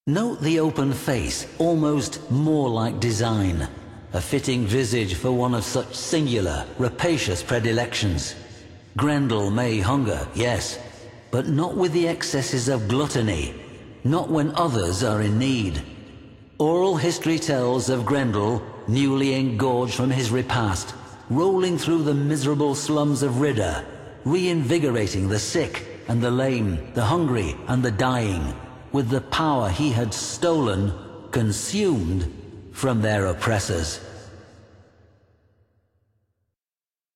Note the open face, almost more like design, a fitting visage for one of such singular, rapacious predilections. Grendel may hunger, yes, but not with the excesses of gluttony, not when others are in need. Oral history tells of Grendel, newly engorged from his repast, rolling through the miserable slums of Ridda, reinvigorating the sick and the lame, the hungry and the dying, with the power he had stolen, consumed, from their oppressors.